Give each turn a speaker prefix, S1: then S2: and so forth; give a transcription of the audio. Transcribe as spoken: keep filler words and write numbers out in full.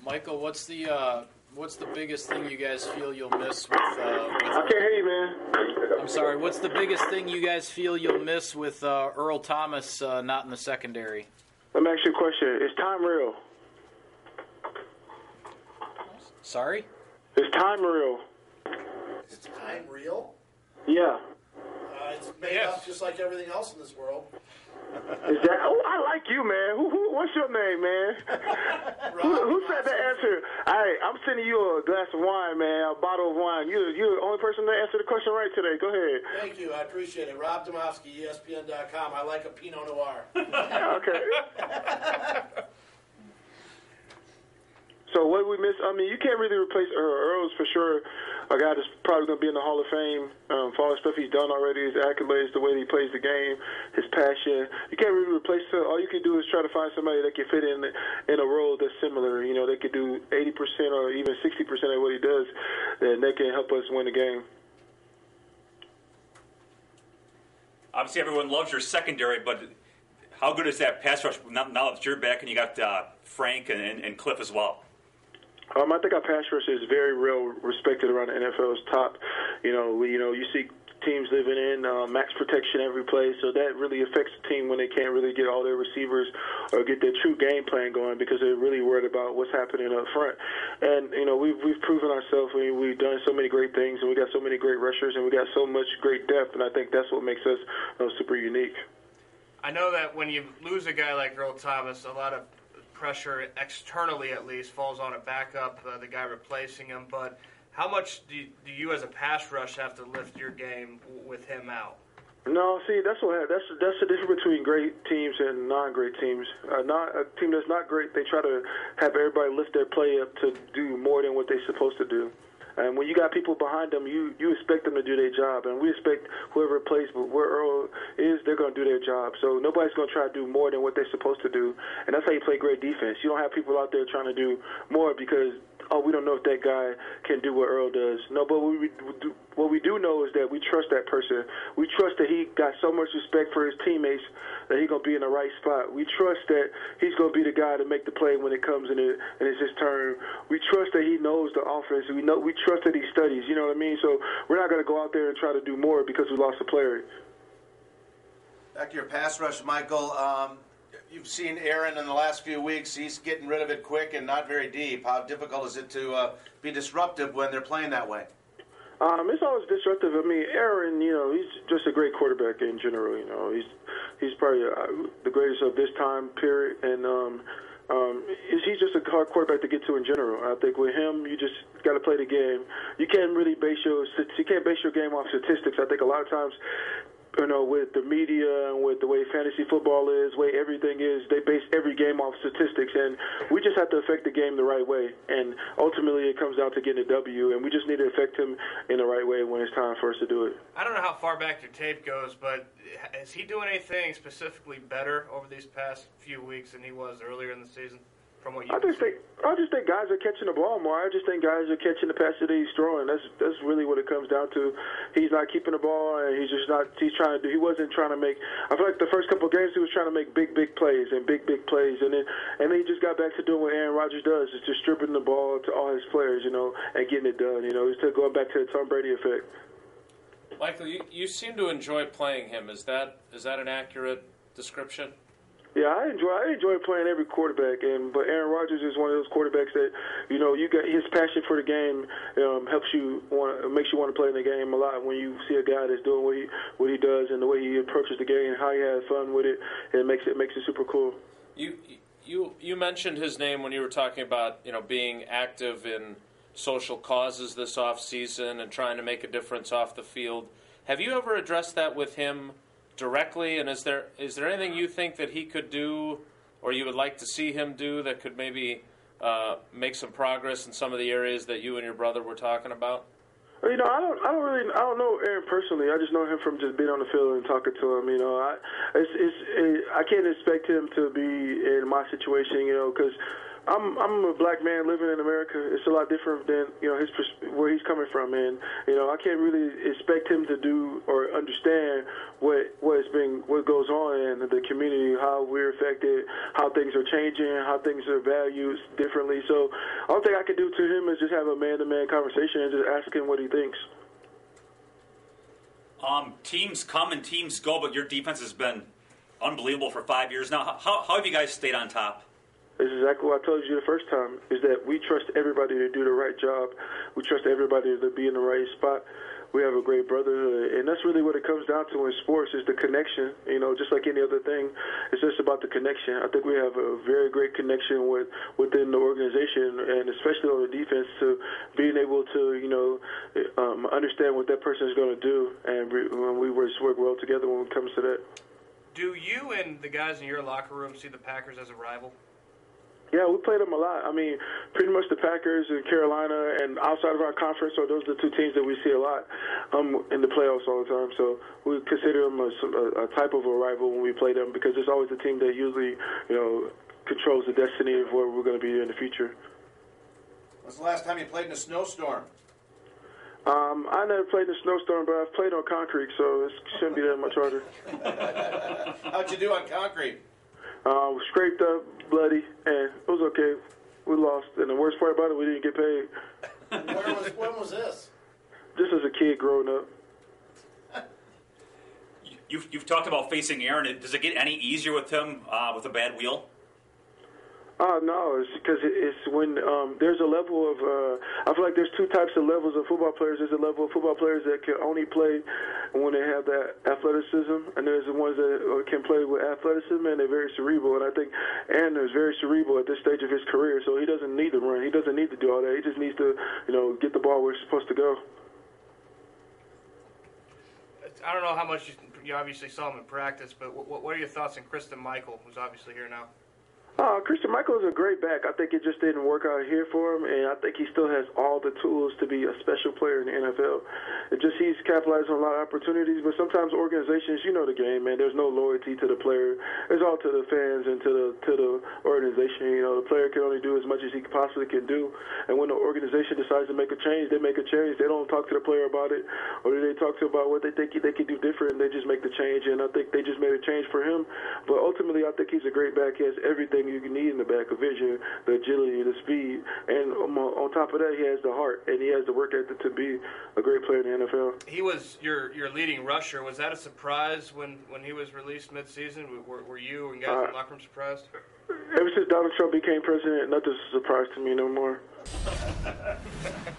S1: Michael, what's the uh, what's the biggest thing you guys feel you'll miss with? Uh, with
S2: I can't hear you, man.
S1: I'm sorry. What's the biggest thing you guys feel you'll miss with uh, Earl Thomas uh, not in the secondary?
S2: Let me ask you a question. Is time real?
S1: Sorry?
S2: Is time real?
S3: Is time real?
S2: Yeah.
S3: Uh, it's made
S1: Yes.
S3: up just like everything else in this world.
S2: Is that? Oh, I like you, man. Who, who, what's your name, man? who, who said that answer? Hey, I'm sending you a glass of wine, man, a bottle of wine. You, you're the only person that answered the question right today. Go ahead.
S3: Thank you. I appreciate it. Rob Domofsky, E S P N dot com. I like a Pinot Noir.
S2: Okay. So what do we miss? I mean, you can't really replace Earl. Earl's for sure a guy that's probably going to be in the Hall of Fame um, for all the stuff he's done already, his accolades, the way that he plays the game, his passion. You can't really replace him. All you can do is try to find somebody that can fit in in a role that's similar. You know, they could do eighty percent or even sixty percent of what he does, and they can help us win the game.
S4: Obviously, everyone loves your secondary, but how good is that pass rush now, now that you're back and you got uh, Frank and, and, and Cliff as well?
S2: Um, I think our pass rush is very real respected around the N F L's top. You know, we, you know, you see teams living in uh, max protection every play, so that really affects the team when they can't really get all their receivers or get their true game plan going because they're really worried about what's happening up front. And you know, we've we've proven ourselves. We, we've done so many great things, and we got so many great rushers, and we got so much great depth. And I think that's what makes us you know, super unique.
S5: I know that when you lose a guy like Earl Thomas, a lot of pressure externally at least falls on a backup, uh, the guy replacing him. But how much do you, do you as a pass rush have to lift your game w- with him out?
S2: No, see, that's what that's that's the difference between great teams and non-great teams. Uh, not a team that's not great, they try to have everybody lift their play up to do more than what they're supposed to do. And when you got people behind them, you, you expect them to do their job. And we expect whoever plays where Earl is, they're going to do their job. So nobody's going to try to do more than what they're supposed to do. And that's how you play great defense. You don't have people out there trying to do more because, oh, we don't know if that guy can do what Earl does. No, but what we do, what we do know is that we trust that person. We trust that he got so much respect for his teammates that he's going to be in the right spot. We trust that he's going to be the guy to make the play when it comes in it, and it's his turn. We trust that he knows the offense. We know we trust that he studies. You know what I mean? So we're not going to go out there and try to do more because we lost a player.
S6: Back to your pass rush, Michael. Um, you've seen Aaron in the last few weeks. He's getting rid of it quick and not very deep. How difficult is it to uh, be disruptive when they're playing that way?
S2: Um, it's always disruptive. I mean, Aaron, you know, he's just a great quarterback in general. You know, he's he's probably uh, the greatest of this time period, and um, um, he's he's just a hard quarterback to get to in general. I think with him, you just got to play the game. You can't really base your you can't base your game off statistics. I think a lot of times, you know, with the media and with the way fantasy football is, the way everything is, they base every game off statistics, and we just have to affect the game the right way. And ultimately, it comes down to getting a W, and we just need to affect him in the right way when it's time for us to do it.
S5: I don't know how far back your tape goes, but is he doing anything specifically better over these past few weeks than he was earlier in the season? From what you
S2: I just think I just think guys are catching the ball more. I just think guys are catching the passes that he's throwing. That's that's really what it comes down to. He's not keeping the ball, and he's just not. He's trying to do. He wasn't trying to make. I feel like the first couple of games he was trying to make big, big plays and big, big plays, and then and then he just got back to doing what Aaron Rodgers does, is distributing the ball to all his players, you know, and getting it done. You know, he's still going back to the Tom Brady effect.
S7: Michael, you, you seem to enjoy playing him. Is that is that an accurate description?
S2: Yeah, I enjoy I enjoy playing every quarterback, and but Aaron Rodgers is one of those quarterbacks that, you know, you got his passion for the game um, helps you want makes you want to play in the game a lot. When you see a guy that's doing what he what he does and the way he approaches the game and how he has fun with it, it makes it makes it super cool.
S7: You you you mentioned his name when you were talking about, you know, being active in social causes this off season and trying to make a difference off the field. Have you ever addressed that with him directly, and is there is there anything you think that he could do or you would like to see him do that could maybe uh, make some progress in some of the areas that you and your brother were talking about?
S2: You know, I don't, I don't really, I don't know Aaron personally. I just know him from just being on the field and talking to him. You know, I, it's, it's, it, I can't expect him to be in my situation. You know, because I'm I'm a black man living in America. It's a lot different than you know his pers- where he's coming from, and you know I can't really expect him to do or understand what what is being what goes on in the community, how we're affected, how things are changing, how things are valued differently. So all thing I can do to him is just have a man-to-man conversation and just ask him what he thinks.
S4: Um, teams come and teams go, but your defense has been unbelievable for five years now. How, how have you guys stayed on top?
S2: This is exactly what I told you the first time, is that we trust everybody to do the right job. We trust everybody to be in the right spot. We have a great brotherhood, and that's really what it comes down to in sports is the connection. You know, just like any other thing, it's just about the connection. I think we have a very great connection with within the organization, and especially on the defense, to being able to, you know, um, understand what that person is going to do, and we, when we work well together when it comes to that.
S5: Do you and the guys in your locker room see the Packers as a rival?
S2: Yeah, we played them a lot. I mean, pretty much the Packers and Carolina and outside of our conference, so those are the two teams that we see a lot um, in the playoffs all the time. So we consider them a, a, a type of a rival when we play them because it's always the team that usually, you know, controls the destiny of where we're going to be in the future.
S6: When's the last time you played in a snowstorm?
S2: Um, I never played in a snowstorm, but I've played on concrete, so it shouldn't be that much harder.
S6: How'd you do on concrete?
S2: Uh, we scraped up, bloody, and it was okay. We lost, and the worst part about it, we didn't get paid.
S3: Where was, when was this?
S2: Just as a kid growing up.
S4: You've, you've talked about facing Aaron. Does it get any easier with him uh, with a bad wheel?
S2: Oh, no, it's because it's when um, there's a level of, uh, I feel like there's two types of levels of football players. There's a level of football players that can only play when they have that athleticism, and there's the ones that can play with athleticism, and they're very cerebral. And I think Aaron is very cerebral at this stage of his career, so he doesn't need to run. He doesn't need to do all that. He just needs to, you know, get the ball where it's supposed to go.
S5: I don't know how much you, you obviously saw him in practice, but what, what are your thoughts on Christine Michael, who's obviously here now?
S2: Uh, Christian Michael is a great back. I think it just didn't work out here for him, and I think he still has all the tools to be a special player in the N F L. It just he's capitalized on a lot of opportunities, but sometimes organizations, you know the game, man. There's no loyalty to the player. It's all to the fans and to the to the organization. You know, the player can only do as much as he possibly can do, and when the organization decides to make a change, they make a change. They don't talk to the player about it, or do they talk to about what they think they can do different, and they just make the change. And I think they just made a change for him. But ultimately, I think he's a great back. He has everything you can need in the back: of vision, the agility, the speed, and um, on top of that, he has the heart and he has the work ethic to be a great player in the N F L.
S5: He was your your leading rusher. Was that a surprise when, when he was released midseason? Were, were you and guys uh, in the locker room surprised?
S2: Ever since Donald Trump became president, nothing's a surprise to me no more.